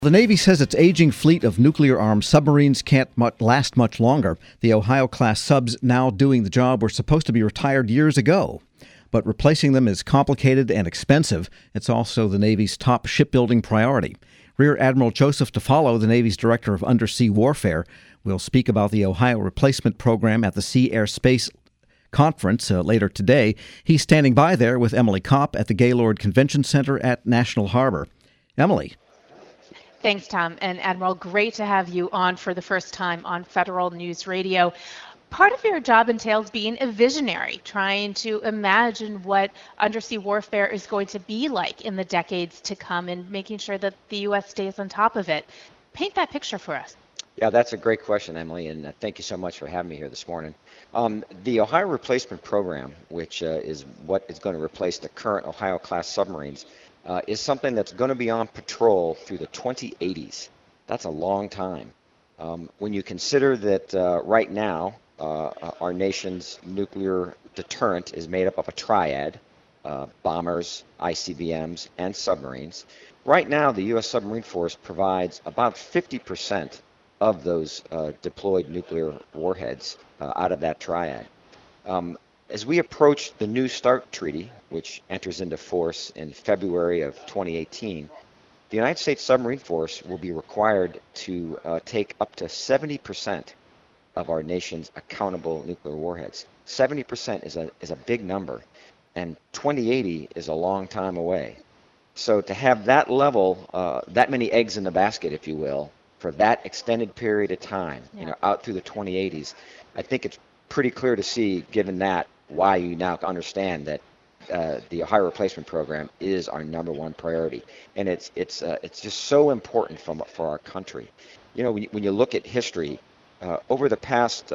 The Navy says its aging fleet of nuclear-armed submarines can't last much longer. The Ohio-class subs now doing the job were supposed to be retired years ago. But replacing them is complicated and expensive. It's also the Navy's top shipbuilding priority. Rear Admiral Joseph Tafalo, the Navy's Director of Undersea Warfare, will speak about the Ohio replacement program at the Sea Air Space Conference later today. He's standing by there with Emily Kopp at the Gaylord Convention Center at National Harbor. Emily. Thanks, Tom. And Admiral, great to have you on for the first time on Federal News Radio. Part of your job entails being a visionary, trying to imagine what undersea warfare is going to be like in the decades to come and making sure that the U.S. stays on top of it. Paint that picture for us. Yeah, that's a great question, Emily, and thank you so much for having me here this morning. The Ohio Replacement Program, which is what is going to replace the current Ohio-class submarines, is something that's going to be on patrol through the 2080s. That's a long time. When you consider that right now our nation's nuclear deterrent is made up of a triad, bombers, ICBMs, and submarines. Right now, the U.S. submarine force provides about 50% of those deployed nuclear warheads out of that triad. As we approach the New START Treaty, which enters into force in February of 2018, the United States submarine force will be required to take up to 70% of our nation's accountable nuclear warheads. 70% is a big number, and 2080 is a long time away. So to have that level, that many eggs in the basket, if you will, for that extended period of time, out through the 2080s, I think it's pretty clear to see, given that, why you now understand that the Ohio Replacement Program is our number one priority, and it's just so important for our country. When you look at history, over the past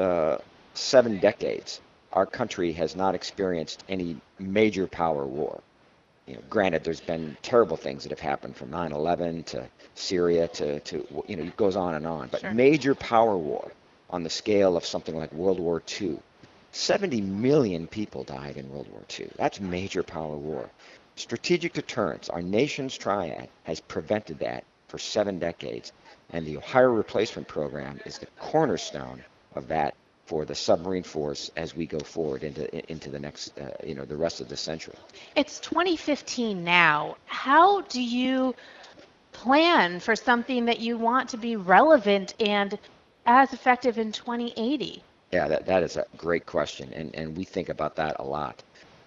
7 decades, our country has not experienced any major power war. Granted, there's been terrible things that have happened from 9/11 to Syria to it goes on and on. But Sure. Major power war on the scale of something like World War II. 70 million people died in World War II. That's major power war. Strategic deterrence, our nation's triad, has prevented that for 7 decades. And the Ohio Replacement Program is the cornerstone of that for the submarine force as we go forward into the next, the rest of the century. It's 2015 now. How do you plan for something that you want to be relevant and as effective in 2080? Yeah, that is a great question, and we think about that a lot.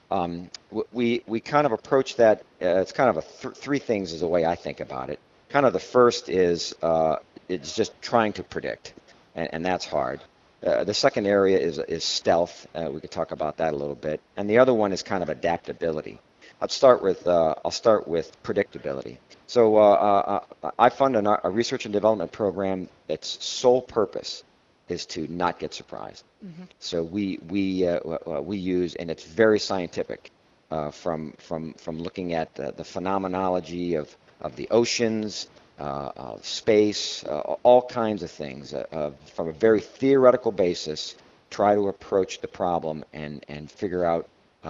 We kind of approach that, it's kind of three things is the way I think about it. Kind of the first is it's just trying to predict, and that's hard. The second area is stealth. We could talk about that a little bit. And the other one is kind of adaptability. I'll start with predictability. So I fund a research and development program that's sole purpose is to not get surprised. Mm-hmm. So we use, and it's very scientific, from looking at the phenomenology of the oceans, space, all kinds of things, from a very theoretical basis, try to approach the problem and figure out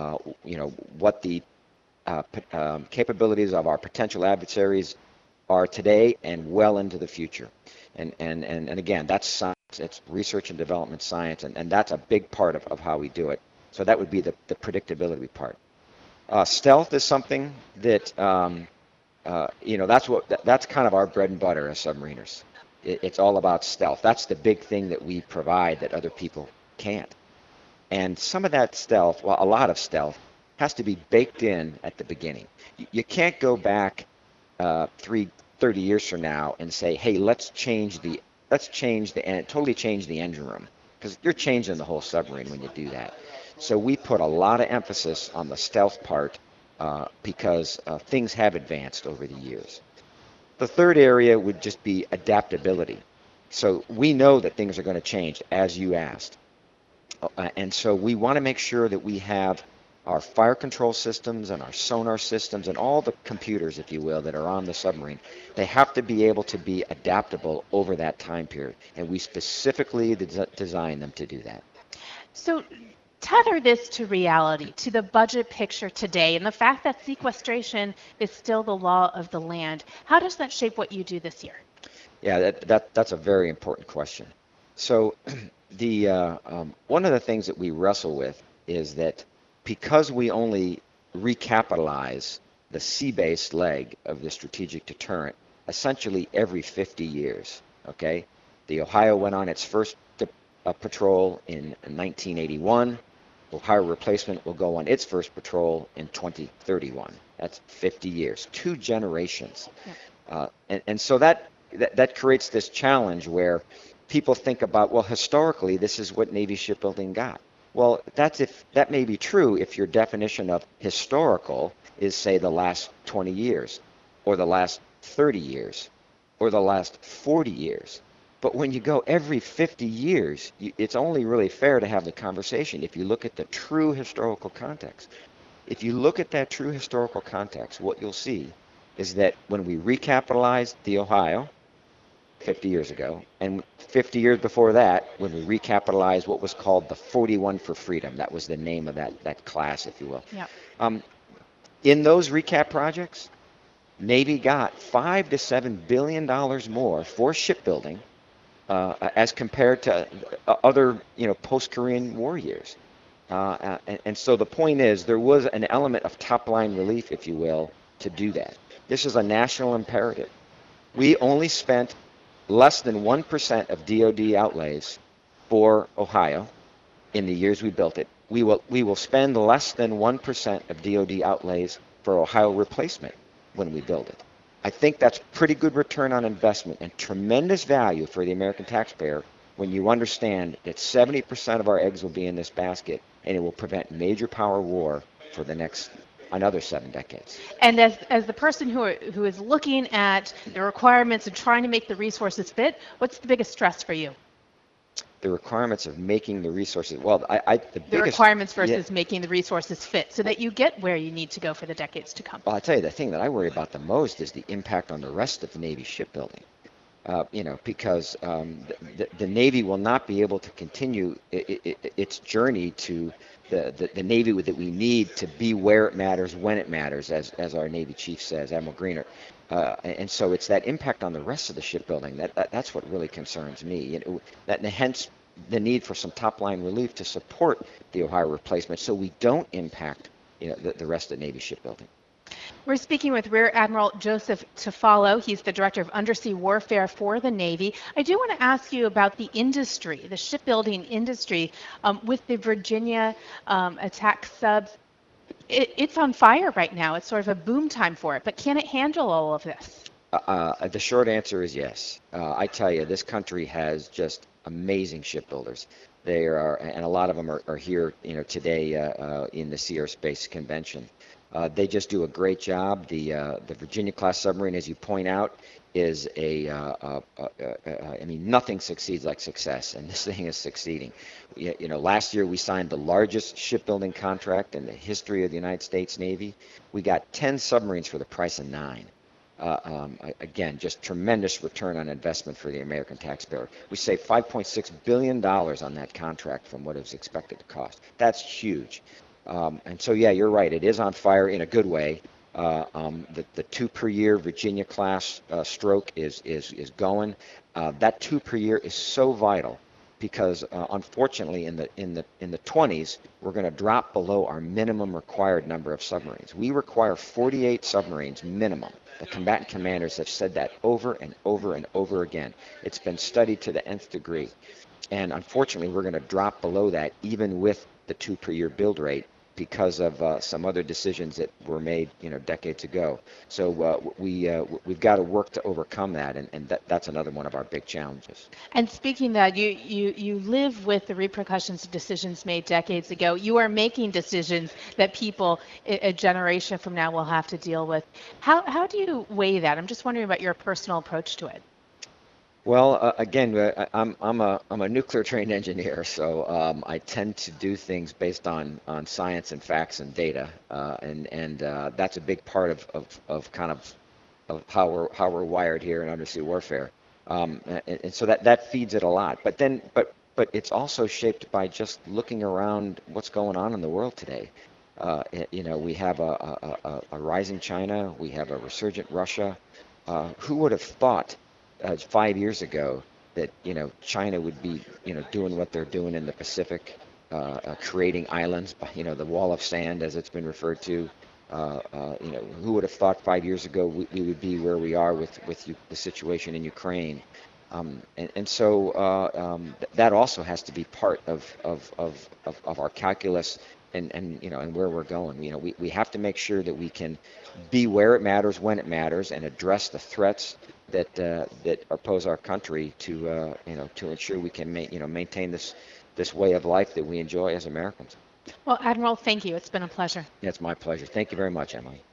what the capabilities of our potential adversaries are today and well into the future. And again, that's science. It's research and development science, and that's a big part of how we do it. So that would be the predictability part. Stealth is something that that's kind of our bread and butter as submariners. It's all about stealth. That's the big thing that we provide that other people can't. And some of that stealth, well, a lot of stealth, has to be baked in at the beginning. You can't go back 30 years from now and say, hey, let's totally change the engine room, because you're changing the whole submarine when you do that. So we put a lot of emphasis on the stealth part because things have advanced over the years. The third area would just be adaptability. So we know that things are going to change, as you asked. And so we want to make sure that we have our fire control systems and our sonar systems and all the computers, if you will, that are on the submarine. They have to be able to be adaptable over that time period. And we specifically design them to do that. So Tether this to reality, to the budget picture today, and the fact that sequestration is still the law of the land. How does that shape what you do this year? Yeah, that's a very important question. So, one of the things that we wrestle with is that because we only recapitalize the sea-based leg of the strategic deterrent essentially every 50 years, okay? The Ohio went on its first patrol in 1981. Ohio replacement will go on its first patrol in 2031. That's 50 years, 2 generations. Yeah. And so that creates this challenge where people think about, well, historically, this is what Navy shipbuilding got. Well, that may be true if your definition of historical is, say, the last 20 years, or the last 30 years, or the last 40 years. But when you go every 50 years, it's only really fair to have the conversation if you look at the true historical context. If you look at that true historical context, what you'll see is that when we recapitalized the Ohio 50 years ago, and 50 years before that, when we recapitalized what was called the 41 for Freedom, that was the name of that class, if you will. Yep. In those recap projects, Navy got $5 to $7 billion more for shipbuilding as compared to other, post-Korean War years. And so the point is, there was an element of top-line relief, if you will, to do that. This is a national imperative. We only spent less than 1% of DoD outlays for Ohio in the years we built it. We will spend less than 1% of DoD outlays for Ohio replacement when we build it. I think that's pretty good return on investment and tremendous value for the American taxpayer when you understand that 70% of our eggs will be in this basket, and it will prevent major power war for the next another 7 decades. And as the person who is looking at the requirements and trying to make the resources fit, what's the biggest stress for you? The requirements of making the resources, well, the requirements versus making the resources fit so that you get where you need to go for the decades to come. Well, I tell you, the thing that I worry about the most is the impact on the rest of the Navy shipbuilding. Because the Navy will not be able to continue its journey to the Navy that we need to be where it matters, when it matters, as our Navy chief says, Admiral Greenert. And so it's that impact on the rest of the shipbuilding that's what really concerns me. And hence the need for some top-line relief to support the Ohio replacement so we don't impact the rest of the Navy shipbuilding. We're speaking with Rear Admiral Joseph Tufalo. He's the Director of Undersea Warfare for the Navy. I do want to ask you about the industry, the shipbuilding industry, with the Virginia attack subs. It's on fire right now. It's sort of a boom time for it, but can it handle all of this? The short answer is yes. I tell you, this country has just amazing shipbuilders. They are, and a lot of them are here, today in the Sea Air Space Convention. They just do a great job. The Virginia class submarine, as you point out, is nothing succeeds like success, and this thing is succeeding. Last year we signed the largest shipbuilding contract in the history of the United States Navy. We got 10 submarines for the price of 9. Again, just tremendous return on investment for the American taxpayer. We saved $5.6 billion on that contract from what it was expected to cost. That's huge. And so, yeah, you're right. It is on fire in a good way. The 2 per year Virginia class stroke is going. That 2 per year is so vital because unfortunately in the 20s we're going to drop below our minimum required number of submarines. We require 48 submarines minimum. The combatant commanders have said that over and over and over again. It's been studied to the nth degree. And unfortunately we're going to drop below that even with the 2 per year build rate because of some other decisions that were made, decades ago. So we've got to work to overcome that, and that's another one of our big challenges. And speaking of that, you live with the repercussions of decisions made decades ago. You are making decisions that people a generation from now will have to deal with. How do you weigh that? I'm just wondering about your personal approach to it. Well, again, I'm a nuclear trained engineer, so I tend to do things based on science and facts and data, and that's a big part of how we're wired here in undersea warfare, and so that feeds it a lot. But but it's also shaped by just looking around what's going on in the world today. We have a rising China, we have a resurgent Russia. Who would have thought 5 years ago that China would be doing what they're doing in the Pacific, creating islands, the wall of sand as it's been referred to. Who would have thought 5 years ago we would be where we are with the situation in Ukraine? That also has to be part of our calculus and where we're going. We have to make sure that we can be where it matters when it matters and address the threats that oppose our country to ensure we can maintain this way of life that we enjoy as Americans. Well, Admiral, thank you. It's been a pleasure. It's my pleasure. Thank you very much, Emily.